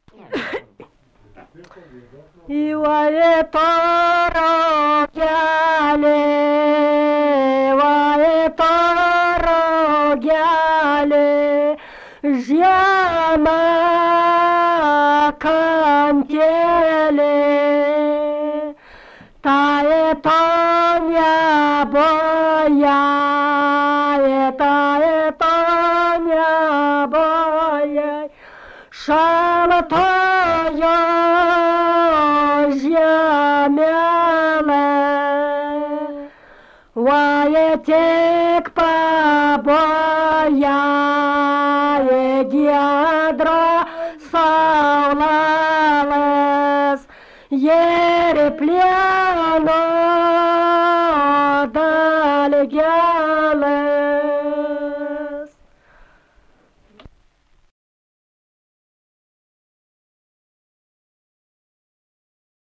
Ивае торогяле, Ивае торогяле, Жяма кантеле, Тае тоня боя, Тае тоня боя, Шалатая жемеле, Ваетек побоя, Едиадра саулалес, Ерепля